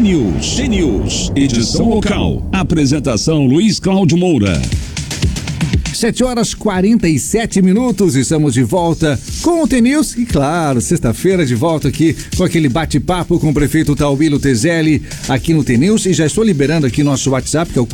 T-News, edição local. Apresentação Luiz Cláudio Moura. 7h47, estamos de volta com o T-News e, claro, sexta-feira de volta aqui com aquele bate-papo com o prefeito Taubilo Tezelli aqui no T-News, e já estou liberando aqui nosso WhatsApp, que é o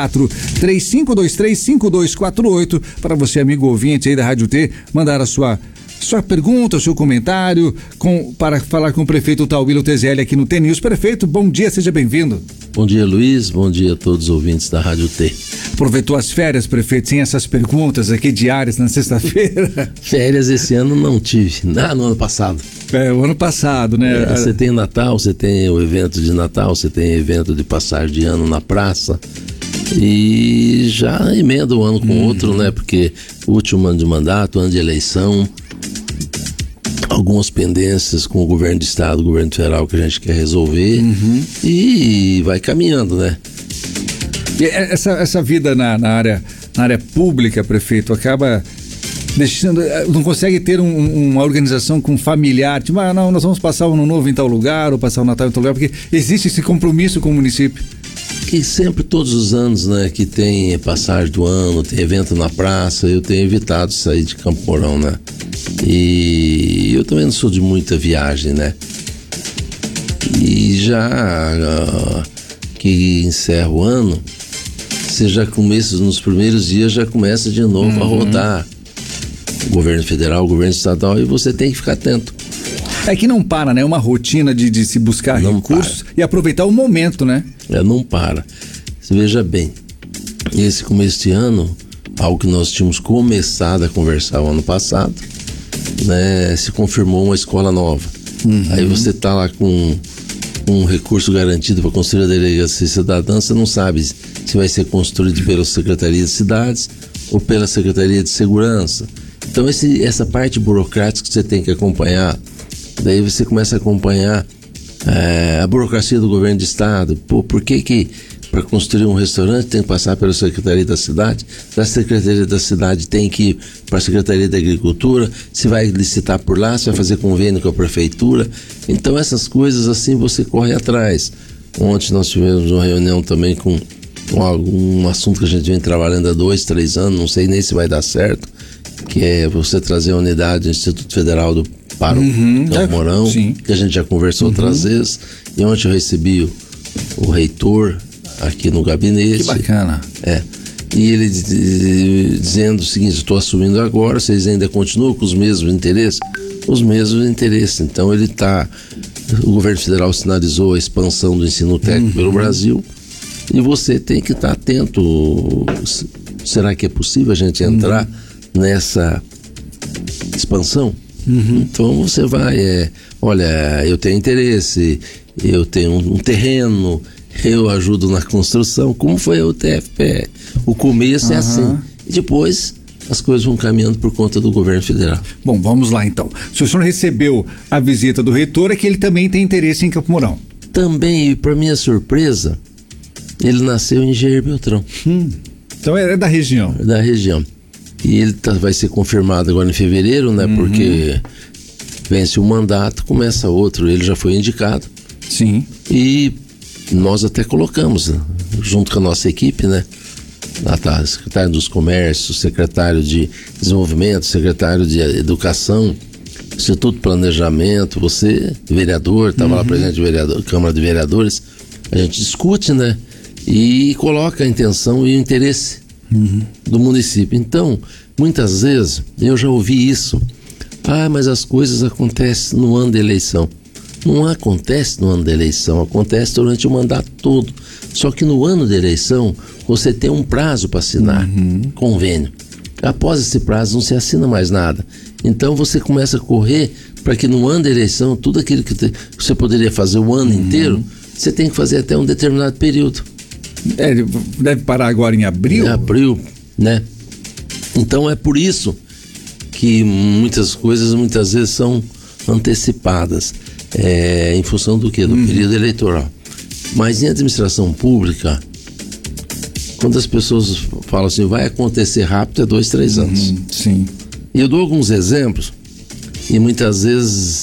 4435235248, para você, amigo ouvinte aí da Rádio T, mandar a sua pergunta, seu comentário para falar com o prefeito Taubilo Tezelli aqui no T-News. Prefeito, bom dia, seja bem-vindo. Bom dia, Luiz, bom dia a todos os ouvintes da Rádio T. Aproveitou as férias, prefeito, sem essas perguntas aqui diárias na sexta-feira? Férias esse ano não tive, no ano passado. O ano passado, né? Você tem Natal, você tem o evento de Natal, você tem evento de passagem de ano na praça, e já emenda um ano com outro, né? Porque o último ano de mandato, ano de eleição, algumas pendências com o governo do estado, o governo federal que a gente quer resolver, e vai caminhando, né? E essa vida na área pública, prefeito, acaba deixando, não consegue ter uma organização com familiar, tipo, não, nós vamos passar o ano novo em tal lugar, ou passar o Natal em tal lugar, porque existe esse compromisso com o município. Que sempre, todos os anos, né, que tem passagem do ano, tem evento na praça, eu tenho evitado sair de Campo Mourão, né? E eu também não sou de muita viagem, né? E já que encerra o ano, você já começa, nos primeiros dias já começa de novo a rodar o governo federal, o governo estadual, e você tem que ficar atento. É que não para, né? É uma rotina de se buscar recursos e aproveitar o momento, né? Não para. Você veja bem, esse começo de ano, algo que nós tínhamos começado a conversar o ano passado, né? Se confirmou uma escola nova. Aí você está lá com um recurso garantido para construir a delegacia cidadã, você não sabe se vai ser construído pela Secretaria de Cidades ou pela Secretaria de Segurança. Então essa parte burocrática que você tem que acompanhar, daí você começa a acompanhar a burocracia do governo de estado. Por que para construir um restaurante tem que passar pela Secretaria da Cidade, da Secretaria da Cidade tem que ir para a Secretaria da Agricultura, se vai licitar por lá, se vai fazer convênio com a Prefeitura. Então essas coisas assim você corre atrás. Ontem nós tivemos uma reunião também com algum assunto que a gente vem trabalhando há 2-3 anos, não sei nem se vai dar certo, que é você trazer a unidade do Instituto Federal para o Campo Mourão, que a gente já conversou outras vezes, e ontem eu recebi o reitor aqui no gabinete. Que bacana. E ele dizendo o seguinte: estou assumindo agora, vocês ainda continuam com os mesmos interesses? Os mesmos interesses. Então o governo federal sinalizou a expansão do ensino técnico pelo Brasil, e você tem que estar atento. Será que é possível a gente entrar nessa expansão? Então você vai, olha, eu tenho interesse, eu tenho um terreno, eu ajudo na construção, como foi o TFPE. O começo é assim, e depois as coisas vão caminhando por conta do governo federal. Bom, vamos lá então. Se o senhor recebeu a visita do reitor, é que ele também tem interesse em Campo Mourão. Também, e para minha surpresa, ele nasceu em Engenheiro Beltrão. Então é da região. Da região. E ele vai ser confirmado agora em fevereiro, né? Porque vence um mandato, começa outro. Ele já foi indicado. Sim. E nós até colocamos, junto com a nossa equipe, né? Lá tá, secretário dos Comércios, secretário de Desenvolvimento, secretário de Educação, Instituto de Planejamento, você, vereador, estava lá presente, Câmara de Vereadores. A gente discute, né? E coloca a intenção e o interesse do município. Então, muitas vezes, eu já ouvi isso: mas as coisas acontecem no ano da eleição. Não acontece no ano da eleição, acontece durante o mandato todo. Só que no ano da eleição, você tem um prazo para assinar convênio. Após esse prazo, não se assina mais nada. Então, você começa a correr para que no ano da eleição, tudo aquilo que você poderia fazer o ano inteiro, você tem que fazer até um determinado período. Deve parar agora em abril? Em abril, né? Então é por isso que muitas coisas, muitas vezes, são antecipadas. Em função do quê? Do período eleitoral. Mas em administração pública, quando as pessoas falam assim, vai acontecer rápido, é 2-3 anos. Sim. E eu dou alguns exemplos, e muitas vezes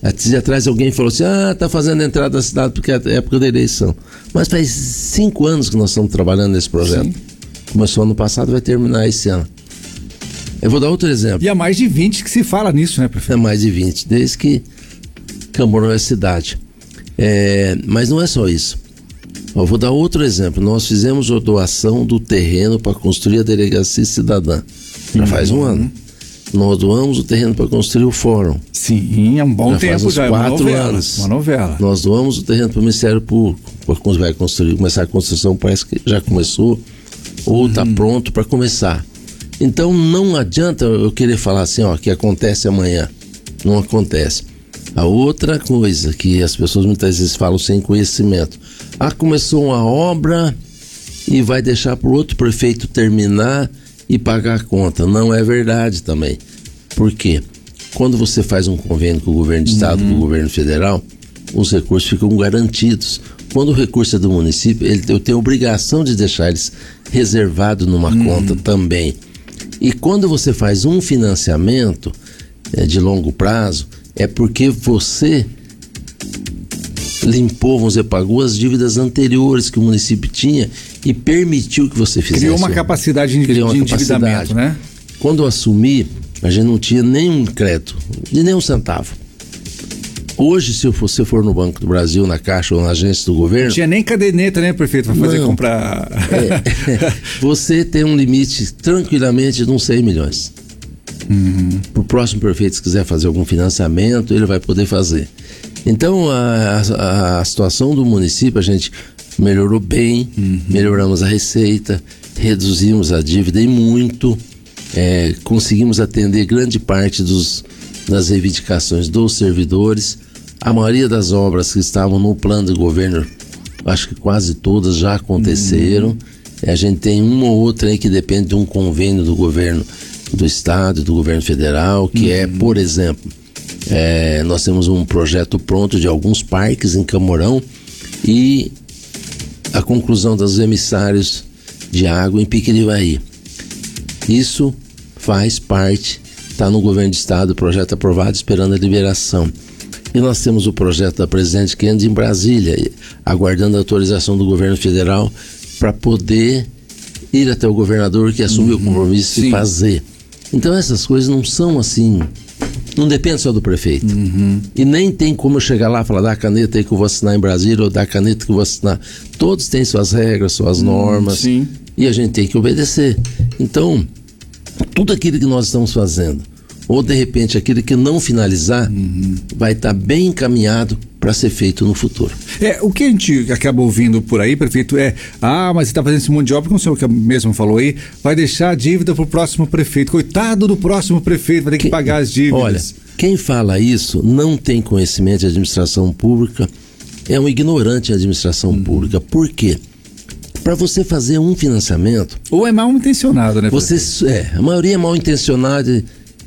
Dia atrás alguém falou assim, tá fazendo a entrada da cidade porque é época da eleição. Mas faz 5 anos que nós estamos trabalhando nesse projeto. Sim. Começou ano passado, vai terminar esse ano. Eu vou dar outro exemplo. E há mais de 20 que se fala nisso, né, prefeito? É mais de 20, desde que Camorão é cidade. Mas não é só isso. Eu vou dar outro exemplo. Nós fizemos a doação do terreno para construir a delegacia cidadã. Já faz um ano. Nós doamos o terreno para construir o fórum. Sim, é um bom tempo já. 4 anos. Uma novela. Nós doamos o terreno para o Ministério Público. Vai começar a construção, parece que já começou ou está pronto para começar. Então não adianta eu querer falar assim, que acontece amanhã. Não acontece. A outra coisa que as pessoas muitas vezes falam sem conhecimento. Começou uma obra e vai deixar para o outro prefeito terminar e pagar a conta. Não é verdade também. Por quê? Quando você faz um convênio com o governo do estado, com o governo federal, os recursos ficam garantidos. Quando o recurso é do município, eu tenho a obrigação de deixar eles reservados numa conta também. E quando você faz um financiamento de longo prazo, é porque você limpou, vamos dizer, pagou as dívidas anteriores que o município tinha e permitiu que você fizesse. Criou uma capacidade de endividamento, né? Quando eu assumi, a gente não tinha nenhum crédito, de nenhum centavo. Hoje, se você for no Banco do Brasil, na Caixa ou na agência do governo... Não tinha nem caderneta, né, prefeito, para fazer comprar... Você tem um limite, tranquilamente, de uns 100 milhões. Para o próximo prefeito, se quiser fazer algum financiamento, ele vai poder fazer. Então, a situação do município, a gente melhorou bem, melhoramos a receita, reduzimos a dívida e muito, conseguimos atender grande parte das reivindicações dos servidores. A maioria das obras que estavam no plano do governo, acho que quase todas já aconteceram. A gente tem uma ou outra aí que depende de um convênio do governo do estado, do governo federal, que por exemplo, nós temos um projeto pronto de alguns parques em Camorão e a conclusão dos emissários de água em Piquirivaí. Isso faz parte, está no governo do estado, o projeto aprovado, esperando a liberação. E nós temos o projeto da Presidente Kennedy em Brasília, aguardando a autorização do governo federal para poder ir até o governador que assumiu o compromisso de fazer. Então essas coisas não são assim, não depende só do prefeito. E nem tem como eu chegar lá e falar, dá a caneta aí que eu vou assinar em Brasília ou dá a caneta que eu vou assinar. Todos têm suas regras, suas normas e a gente tem que obedecer. Então, tudo aquilo que nós estamos fazendo, ou de repente aquilo que não finalizar, vai estar bem encaminhado para ser feito no futuro. O que a gente acaba ouvindo por aí, prefeito, mas você está fazendo esse monte de obra, como o senhor mesmo falou aí, vai deixar a dívida para o próximo prefeito. Coitado do próximo prefeito, vai ter que pagar as dívidas. Olha, quem fala isso não tem conhecimento de administração pública, é um ignorante em administração pública. Por quê? Para você fazer um financiamento... Ou é mal intencionado, né? A maioria é mal intencionada.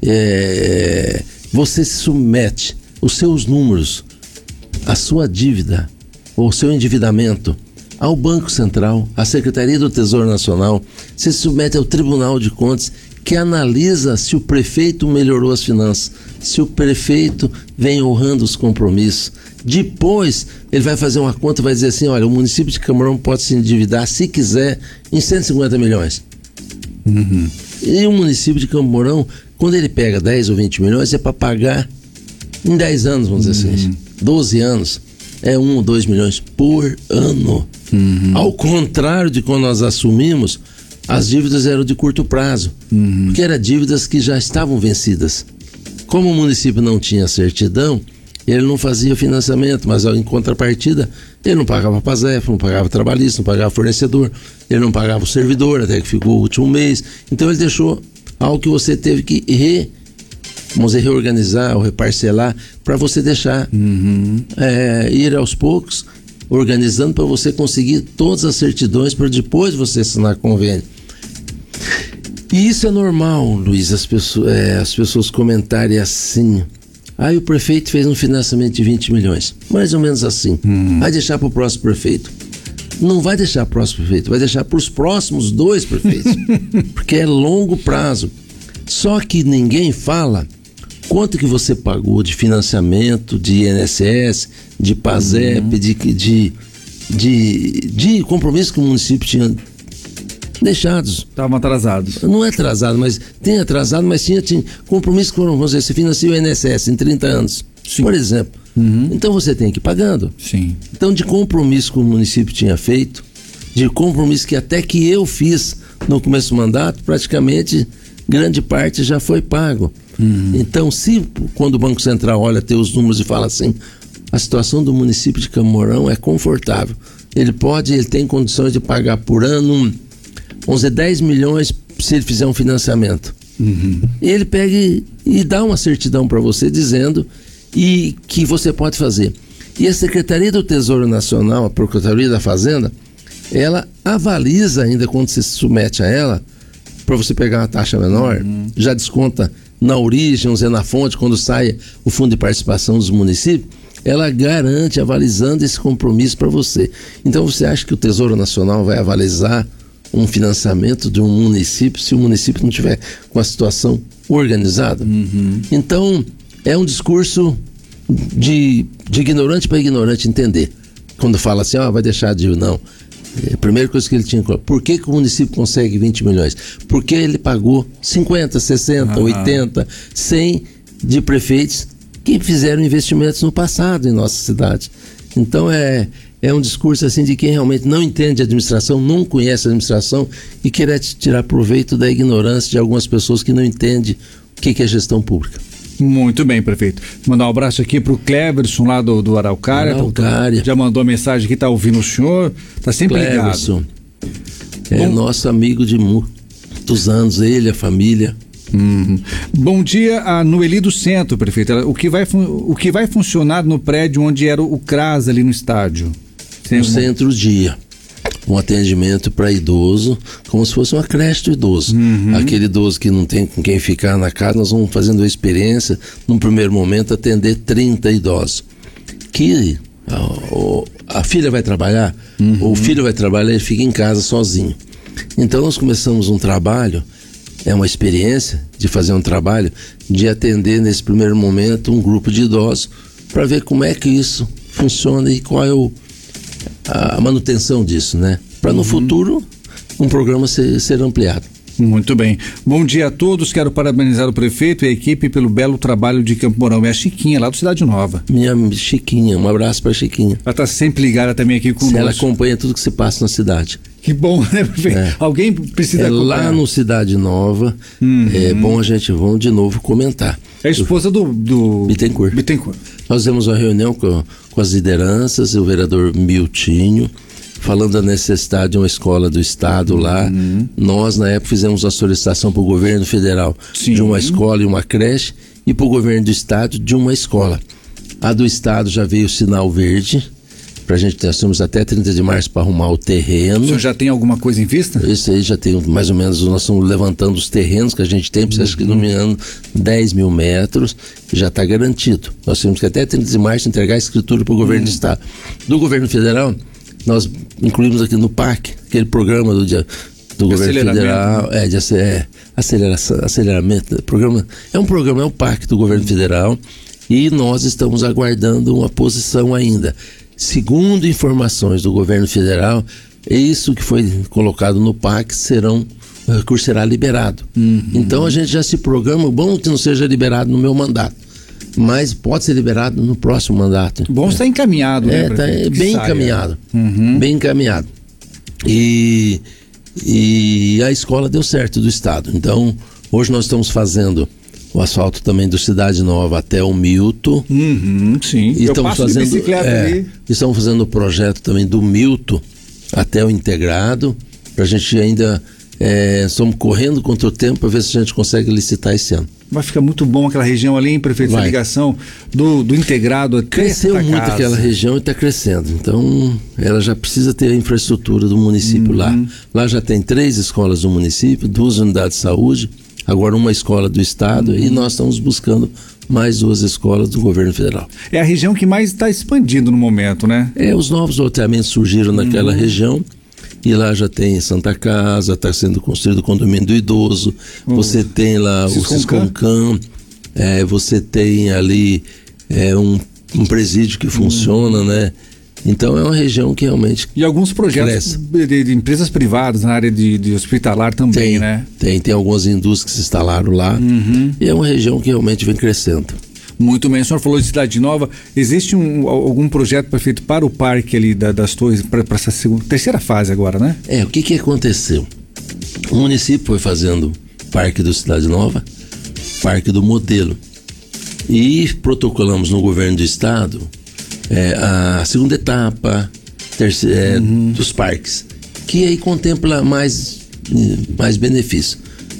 Você se submete os seus números, a sua dívida ou o seu endividamento ao Banco Central, à Secretaria do Tesouro Nacional, você se submete ao Tribunal de Contas, que analisa se o prefeito melhorou as finanças, se o prefeito vem honrando os compromissos. Depois ele vai fazer uma conta e vai dizer assim, olha, o município de Camorão pode se endividar, se quiser, em 150 milhões. E o município de Camorão, quando ele pega 10 ou 20 milhões, é para pagar em 10 anos, vamos dizer assim. 12 anos, é 1 ou 2 milhões por ano. Ao contrário de quando nós assumimos, as dívidas eram de curto prazo, porque eram dívidas que já estavam vencidas. Como o município não tinha certidão, ele não fazia financiamento, mas em contrapartida, ele não pagava PASEF, não pagava trabalhista, não pagava fornecedor, ele não pagava o servidor, até que ficou o último mês. Então ele deixou algo que você teve que reorganizar ou reparcelar para você deixar ir aos poucos, organizando para você conseguir todas as certidões para depois você assinar convênio. E isso é normal, Luiz, as pessoas comentarem assim, o prefeito fez um financiamento de 20 milhões, mais ou menos assim, vai deixar para o próximo prefeito. Não vai deixar para o próximo prefeito, vai deixar para os próximos 2 prefeitos, porque é longo prazo. Só que ninguém fala quanto que você pagou de financiamento, de INSS, de PASEP, de compromisso que o município tinha deixados. Estavam atrasados. Não é atrasado, mas tem atrasado, mas tinha compromisso que, vamos dizer, você financia o INSS em 30 anos, Sim. por exemplo. Então você tem que ir pagando. Sim. Então, de compromisso que o município tinha feito, de compromisso que até que eu fiz no começo do mandato, praticamente grande parte já foi pago. Então, quando o Banco Central olha, tem os números e fala assim, a situação do município de Camorão é confortável. Ele tem condições de pagar por ano, vamos dizer, 10 milhões se ele fizer um financiamento. E ele pega e dá uma certidão para você dizendo e que você pode fazer. E a Secretaria do Tesouro Nacional, a Procuradoria da Fazenda, ela avaliza ainda quando se submete a ela, para você pegar uma taxa menor, já desconta na origem, na fonte, quando sai o fundo de participação dos municípios, ela garante, avalizando esse compromisso para você. Então você acha que o Tesouro Nacional vai avalizar um financiamento de um município se o município não tiver com a situação organizada? Então é um discurso de ignorante para ignorante entender. Quando fala assim, vai deixar de... Não. A primeira coisa que ele tinha que falar, por que o município consegue 20 milhões? Porque ele pagou 50, 60, 80, 100 de prefeitos que fizeram investimentos no passado em nossa cidade. Então é um discurso assim de quem realmente não entende a administração, não conhece a administração e quer tirar proveito da ignorância de algumas pessoas que não entendem o que é gestão pública. Muito bem, prefeito. Mandar um abraço aqui pro Cleverson lá do Araucária. Já mandou a mensagem aqui, tá ouvindo o senhor, tá sempre Cleverson ligado. É nosso amigo de muitos anos, ele, a família. Bom dia a Noeli do Centro, prefeito. O que vai funcionar no prédio onde era o CRAS ali no estádio? No centro-dia. Um atendimento para idoso, como se fosse uma creche do idoso. Aquele idoso que não tem com quem ficar na casa, nós vamos fazendo a experiência, num primeiro momento, atender 30 idosos. Que a filha vai trabalhar, ou o filho vai trabalhar, ele fica em casa sozinho. Então nós começamos um trabalho, uma experiência de fazer um trabalho, de atender nesse primeiro momento um grupo de idosos, para ver como é que isso funciona e qual é a manutenção disso, né? Para no futuro um programa ser ampliado. Muito bem. Bom dia a todos, quero parabenizar o prefeito e a equipe pelo belo trabalho de Campo Mourão. É a Chiquinha, lá do Cidade Nova. Minha Chiquinha, um abraço para Chiquinha. Ela está sempre ligada também aqui conosco. Ela acompanha tudo que se passa na cidade. Que bom, né, prefeito? Alguém precisa acompanhar. Lá no Cidade Nova, é bom a gente de novo comentar. É a esposa do Bittencourt. Nós fizemos uma reunião com as lideranças, o vereador Miltinho, falando da necessidade de uma escola do estado lá. Nós, na época, fizemos uma solicitação para o governo federal de uma escola e uma creche, e para o governo do estado de uma escola. A do estado já veio o sinal verde, pra gente, nós temos até 30 de março para arrumar o terreno. O senhor já tem alguma coisa em vista? Isso aí já tem mais ou menos, nós estamos levantando os terrenos que a gente tem, precisa que dominando 10 mil metros, já está garantido. Nós temos que até 30 de março entregar a escritura para o governo do estado. Do governo federal, nós incluímos aqui no PAC, aquele programa do governo federal, aceleramento, programa, é o PAC do governo federal, e nós estamos aguardando uma posição ainda. Segundo informações do governo federal, isso que foi colocado no PAC o recurso será liberado. Então a gente já se programa, bom que não seja liberado no meu mandato, mas pode ser liberado no próximo mandato. Bom, está encaminhado, né? Está bem encaminhado. Bem encaminhado. E a escola deu certo do estado. Então, hoje nós estamos fazendo o asfalto também do Cidade Nova até o Milton. Sim. E estamos fazendo ali. Estamos fazendo o projeto também do Milton até o Integrado. A gente ainda estamos correndo contra o tempo para ver se a gente consegue licitar esse ano. Vai ficar muito bom aquela região ali, hein, prefeito? Essa ligação do Integrado até cresceu muito aquela região e está crescendo. Então, ela já precisa ter a infraestrutura do município lá. Lá já tem 3 escolas do município, 2 unidades de saúde, agora uma escola do estado, e nós estamos buscando mais 2 escolas do governo federal. É a região que mais está expandindo no momento, né? Os novos loteamentos surgiram naquela região, e lá já tem Santa Casa, está sendo construído o condomínio do idoso, você tem lá o Cisconcam, você tem ali um presídio que funciona, né? Então é uma região que realmente E alguns projetos de empresas privadas na área de hospitalar também, né? Tem algumas indústrias que se instalaram lá, e é uma região que realmente vem crescendo. Muito bem, o senhor falou de Cidade Nova, existe algum projeto feito para o parque ali das torres, para essa terceira fase agora, né? O que aconteceu? O município foi fazendo Parque do Cidade Nova, Parque do Modelo, e protocolamos no governo do estado a segunda etapa dos parques, que aí contempla mais benefício.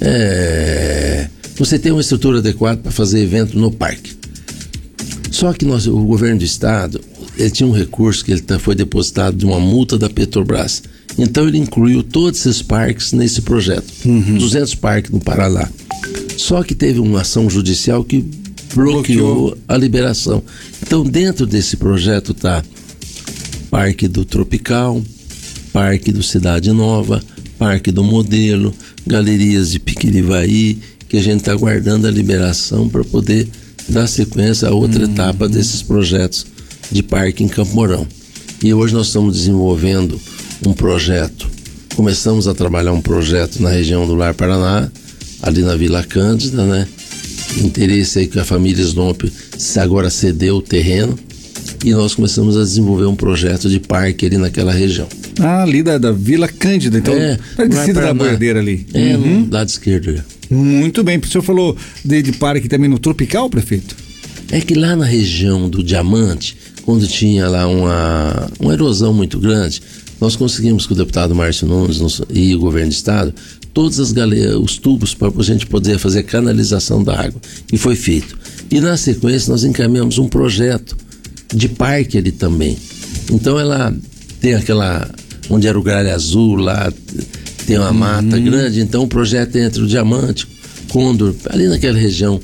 Você tem uma estrutura adequada para fazer evento no parque. Só que o governo do estado, ele tinha um recurso que foi depositado de uma multa da Petrobras. Então ele incluiu todos esses parques nesse projeto. 200 parques no Paraná. Só que teve uma ação judicial que bloqueou a liberação. Então dentro desse projeto está Parque do Tropical, Parque do Cidade Nova, Parque do Modelo, galerias de Piquirivaí, que a gente está aguardando a liberação para poder dar sequência a outra etapa desses projetos de parque em Campo Mourão. E hoje nós estamos desenvolvendo um projeto, começamos a trabalhar um projeto na região do Lar Paraná, ali na Vila Cândida, né? Interesse aí que a família Snomp agora cedeu o terreno, e nós começamos a desenvolver um projeto de parque ali naquela região. Ali da Vila Cândida, então, na descida da boiadeira ali. No lado esquerdo. Muito bem, o senhor falou de parque também no Tropical, prefeito? É que lá na região do Diamante, quando tinha lá uma erosão muito grande, nós conseguimos com o deputado Márcio Nunes e o governo do estado, todas as os tubos para a gente poder fazer canalização da água, e foi feito. E na sequência nós encaminhamos um projeto de parque ali também. Então ela tem onde era o Gralha Azul lá, tem uma mata grande, então o projeto é entre o Diamante, Condor, ali naquela região,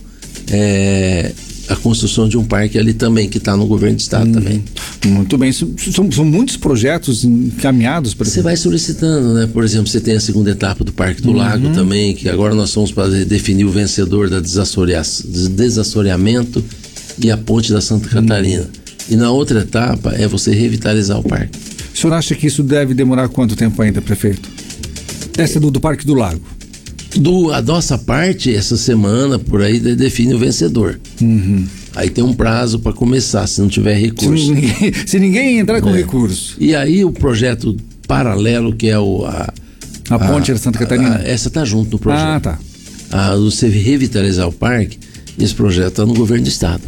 a construção de um parque ali também, que está no governo do estado também. Muito bem, são muitos projetos encaminhados para... Você vai solicitando, né? Por exemplo, você tem a segunda etapa do Parque do Lago também, que agora nós vamos para definir o vencedor da desassoreamento e a ponte da Santa Catarina. E na outra etapa é você revitalizar o parque. O senhor acha que isso deve demorar quanto tempo ainda, prefeito? Essa do Parque do Lago. A nossa parte, essa semana, por aí, define o vencedor. Aí tem um prazo para começar, se não tiver recurso. Se ninguém entrar com recurso. E aí o projeto paralelo, que é a ponte da Santa Catarina? Essa tá junto no projeto. Tá. Você revitalizar o parque, esse projeto está no governo do estado.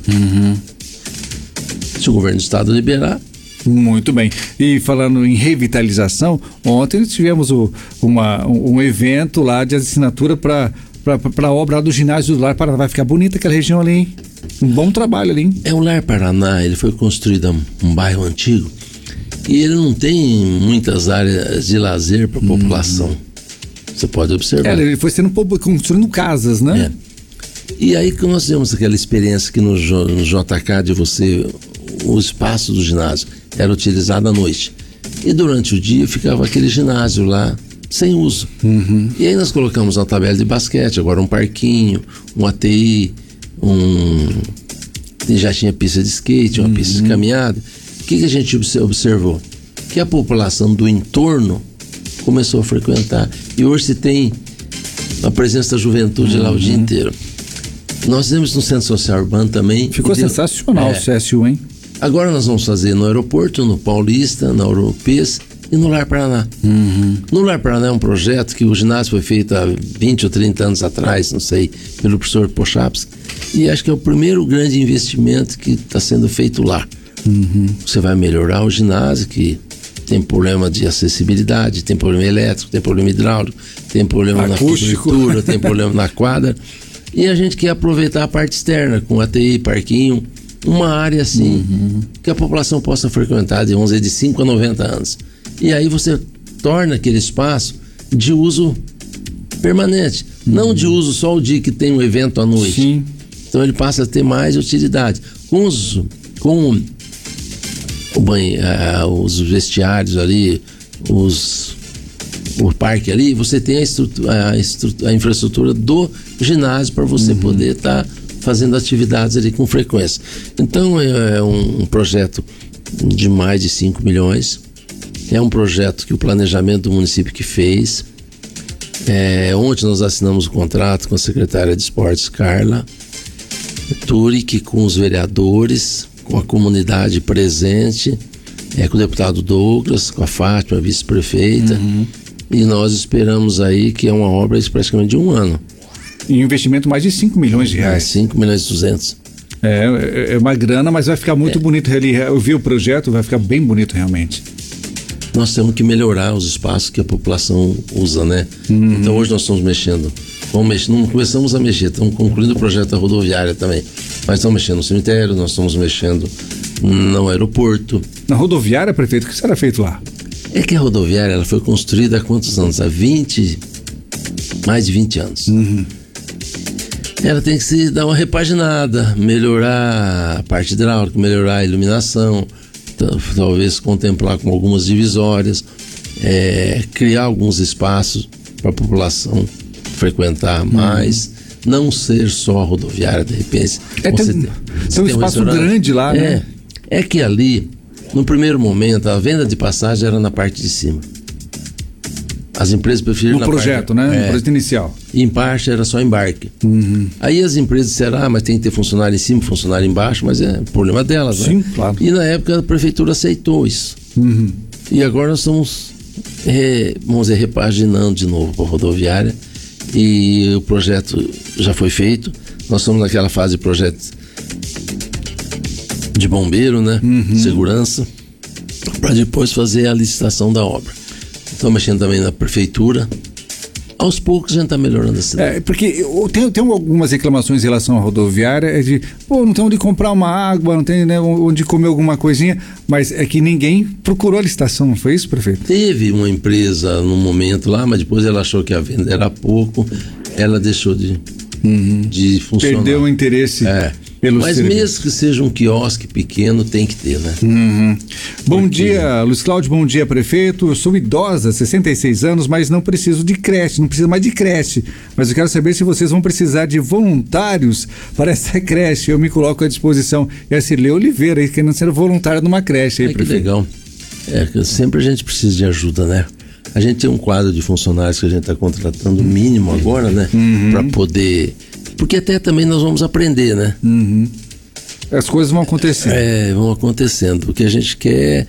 Se o governo do estado liberar... Muito bem. E falando em revitalização, ontem nós tivemos um evento lá de assinatura para a obra do ginásio do Lar Paraná. Vai ficar bonita aquela região ali, hein? Um bom trabalho ali, hein? O Lar Paraná, ele foi construído um bairro antigo e ele não tem muitas áreas de lazer para a população. Você pode observar. Ele foi sendo construindo casas, né? E aí que nós temos aquela experiência que no JK de o espaço do ginásio era utilizado à noite. E durante o dia ficava aquele ginásio lá sem uso. E aí nós colocamos uma tabela de basquete, agora um parquinho, um ATI, já tinha pista de skate, uma pista de caminhada. O que a gente observou? Que a população do entorno começou a frequentar. E hoje se tem a presença da juventude lá o dia inteiro. Nós temos no Centro Social Urbano também. Ficou sensacional o CSU, hein? Agora nós vamos fazer no aeroporto, no Paulista, na Europês e no Lar Paraná. No Lar Paraná é um projeto que o ginásio foi feito há 20 ou 30 anos atrás, não sei, pelo professor Pochapski, e acho que é o primeiro grande investimento que está sendo feito lá. Você vai melhorar o ginásio, que tem problema de acessibilidade, tem problema elétrico, tem problema hidráulico, tem problema acústico, na cobertura, tem problema na quadra, e a gente quer aproveitar a parte externa, com ATI, parquinho, uma área assim, que a população possa frequentar de 5 a 90 anos. E aí você torna aquele espaço de uso permanente, não de uso só o dia que tem um evento à noite. Sim. Então ele passa a ter mais utilidade. Com o banho, os vestiários ali, o parque ali, você tem a infraestrutura do ginásio para você poder estar fazendo atividades ali com frequência. Então é um projeto de mais de 5 milhões. É um projeto que o planejamento do município que fez. Ontem nós assinamos o contrato com a secretária de Esportes, Carla Turic, com os vereadores, com a comunidade presente, com o deputado Douglas, com a Fátima, vice-prefeita, e nós esperamos aí que é uma obra de praticamente de um ano. E um investimento mais de 5 milhões de reais. 5 milhões e 200. É uma grana, mas vai ficar muito bonito ali. Eu vi o projeto, vai ficar bem bonito realmente. Nós temos que melhorar os espaços que a população usa, né? Então hoje nós estamos mexendo. Não começamos a mexer, estamos concluindo o projeto da rodoviária também. Mas estamos mexendo no cemitério, nós estamos mexendo no aeroporto. Na rodoviária, prefeito, o que será feito lá? É que a rodoviária ela foi construída há quantos anos? Mais de 20 anos. Ela tem que se dar uma repaginada, melhorar a parte hidráulica, melhorar a iluminação, talvez contemplar com algumas divisórias, criar alguns espaços para a população frequentar mais, não ser só a rodoviária, de repente. Tem um espaço grande lá, né? É que ali, no primeiro momento, a venda de passagem era na parte de cima. As empresas preferiram no projeto, né? No projeto inicial. E em parte era só embarque. Aí as empresas disseram, mas tem que ter funcionário em cima, funcionário embaixo, mas é problema delas, sim, né? Claro. E na época a prefeitura aceitou isso. E agora nós estamos, vamos dizer, repaginando de novo para a rodoviária. E o projeto já foi feito. Nós estamos naquela fase de projeto de bombeiro, né? Segurança, para depois fazer a licitação da obra. Estamos mexendo também na prefeitura. Aos poucos a gente está melhorando a cidade. Porque tem algumas reclamações em relação à rodoviária, de não tem onde comprar uma água, não tem, né, onde comer alguma coisinha, mas é que ninguém procurou a licitação, não foi isso, prefeito? Teve uma empresa no momento lá, mas depois ela achou que a venda era pouco, ela deixou de funcionar. Perdeu o interesse. Mas serviço. Mesmo que seja um quiosque pequeno, tem que ter, né? Bom dia, Luiz Cláudio, bom dia, prefeito. Eu sou idosa, 66 anos, mas não preciso de creche, não preciso mais de creche. Mas eu quero saber se vocês vão precisar de voluntários para essa creche. Eu me coloco à disposição. E a Cirlei Oliveira, querendo ser voluntária numa creche aí, prefeito. Que legal. Sempre a gente precisa de ajuda, né? A gente tem um quadro de funcionários que a gente está contratando mínimo agora, né? Para poder... Porque até também nós vamos aprender, né? As coisas vão acontecendo. Vão acontecendo. O que a gente quer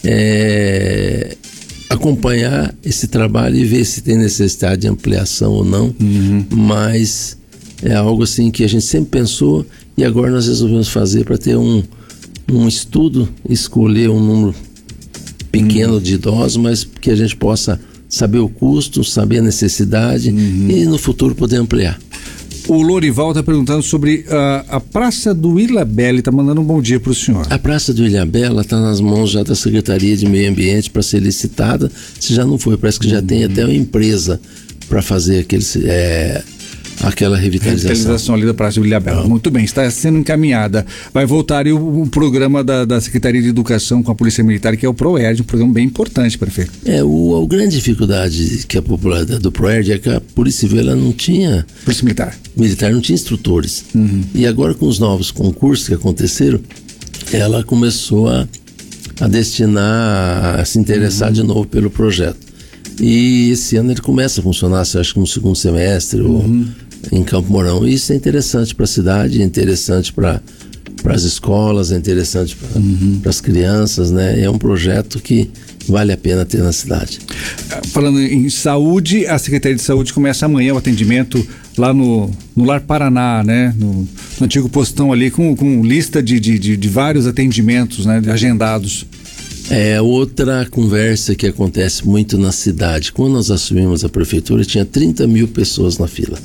é acompanhar esse trabalho e ver se tem necessidade de ampliação ou não. Mas é algo assim que a gente sempre pensou e agora nós resolvemos fazer para ter um estudo, escolher um número pequeno de idosos, mas que a gente possa saber o custo, saber a necessidade e no futuro poder ampliar. O Lorival está perguntando sobre a Praça do Ilhabela, está mandando um bom dia para o senhor. A Praça do Ilhabela está nas mãos já da Secretaria de Meio Ambiente para ser licitada. Se já não foi, parece que já tem até uma empresa para fazer aquela revitalização ali da Praça do Ilhabela. Muito bem, está sendo encaminhada. Vai voltar aí o programa da Secretaria de Educação com a Polícia Militar, que é o ProERD, um programa bem importante, prefeito. A grande dificuldade que a popularidade do ProERD é que a Polícia Civil não tinha... Polícia Militar não tinha instrutores. E agora com os novos concursos que aconteceram, ela começou a destinar, a se interessar de novo pelo projeto. E esse ano ele começa a funcionar, acho que no segundo semestre ou em Campo Mourão. E isso é interessante para a cidade, é interessante para as escolas, é interessante para as crianças, né? É um projeto que vale a pena ter na cidade. Falando em saúde, a Secretaria de Saúde começa amanhã o atendimento lá no Lar Paraná, né? No antigo postão ali, com lista de vários atendimentos, né? Agendados. Outra conversa que acontece muito na cidade. Quando nós assumimos a prefeitura, tinha 30 mil pessoas na fila.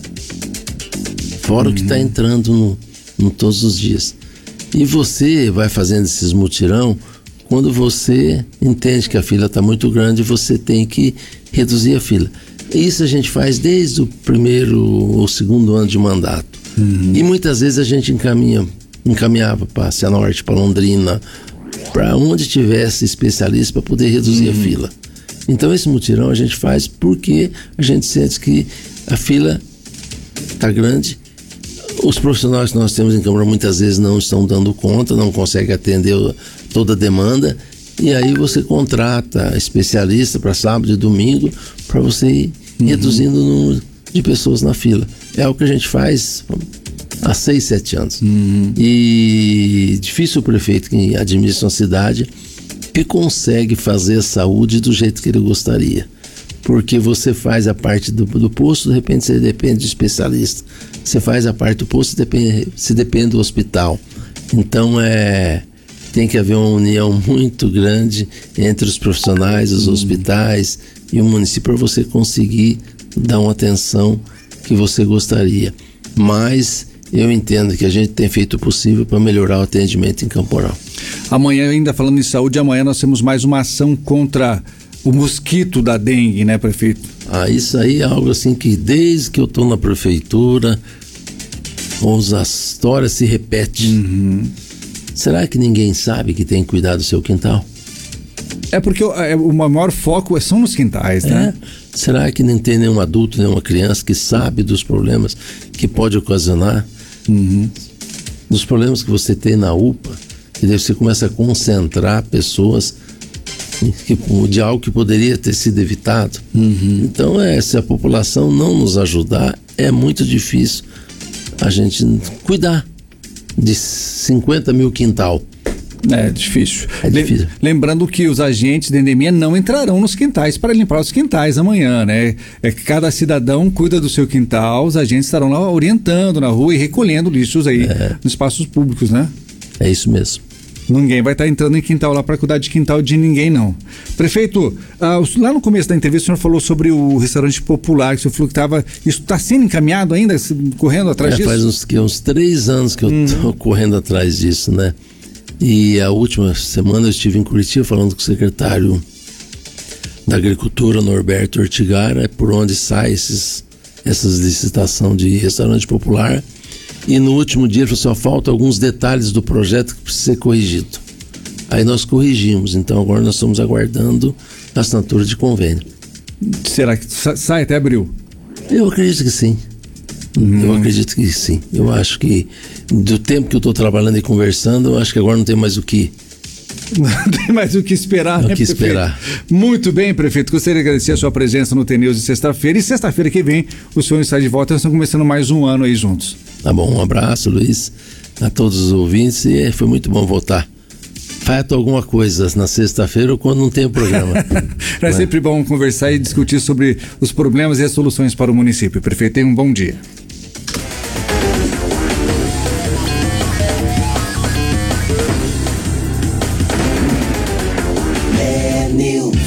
Fora o que está entrando todos os dias. E você vai fazendo esses mutirão, quando você entende que a fila está muito grande, você tem que reduzir a fila. Isso a gente faz desde o primeiro ou segundo ano de mandato. E muitas vezes a gente encaminhava para Cianorte, para Londrina, para onde tivesse especialista para poder reduzir a fila. Então esse mutirão a gente faz porque a gente sente que a fila está grande, Os profissionais que nós temos em Câmara muitas vezes não estão dando conta, não conseguem atender toda a demanda, e aí você contrata especialista para sábado e domingo para você ir reduzindo o número de pessoas na fila. É o que a gente faz há 6, 7 anos. E difícil o prefeito que administra uma cidade que consegue fazer a saúde do jeito que ele gostaria. Porque você faz a parte do posto, de repente você depende do especialista. Você faz a parte do posto, você depende do hospital. Então tem que haver uma união muito grande entre os profissionais, os hospitais e o município para você conseguir dar uma atenção que você gostaria. Mas eu entendo que a gente tem feito o possível para melhorar o atendimento em Camporal. Amanhã, ainda falando em saúde, amanhã nós temos mais uma ação contra o mosquito da dengue, né, prefeito? Isso aí é algo assim que desde que eu estou na prefeitura, a história se repete. Será que ninguém sabe que tem que cuidar do seu quintal? É porque o maior foco são nos quintais, né? Será que não tem nenhum adulto, nenhuma criança que sabe dos problemas que pode ocasionar? Dos problemas que você tem na UPA, e daí você começa a concentrar pessoas de algo que poderia ter sido evitado. Então, se a população não nos ajudar, é muito difícil a gente cuidar de 50 mil quintal. É difícil. É difícil. Lembrando que os agentes da endemia não entrarão nos quintais para limpar os quintais amanhã, né? Cada cidadão cuida do seu quintal, os agentes estarão lá orientando na rua e recolhendo lixos aí nos espaços públicos, né? É isso mesmo. Ninguém vai estar entrando em quintal lá para cuidar de quintal de ninguém, não. Prefeito, lá no começo da entrevista o senhor falou sobre o restaurante popular, que o senhor falou que isso está sendo encaminhado ainda, correndo atrás disso? Faz uns 3 anos que eu estou correndo atrás disso, né? E a última semana eu estive em Curitiba falando com o secretário da Agricultura, Norberto Ortigara, por onde sai essas licitações de restaurante popular. E no último dia ele falou: só faltam alguns detalhes do projeto que precisa ser corrigido. Aí nós corrigimos, então agora nós estamos aguardando a assinatura de convênio. Será que sai até abril? Eu acredito que sim. Eu acredito que sim. Eu acho que do tempo que eu estou trabalhando e conversando, eu acho que agora não tem mais o que. Não tem mais o que esperar, né, esperar. Muito bem, prefeito. Gostaria de agradecer a sua presença no TNews de sexta-feira. E sexta-feira que vem o senhor está de volta. Nós estamos começando mais um ano aí juntos. Tá bom, um abraço, Luiz, a todos os ouvintes, e foi muito bom voltar. Fato alguma coisa na sexta-feira ou quando não tem o programa. É sempre bom conversar e discutir sobre os problemas e as soluções para o município. Prefeito, tenha um bom dia.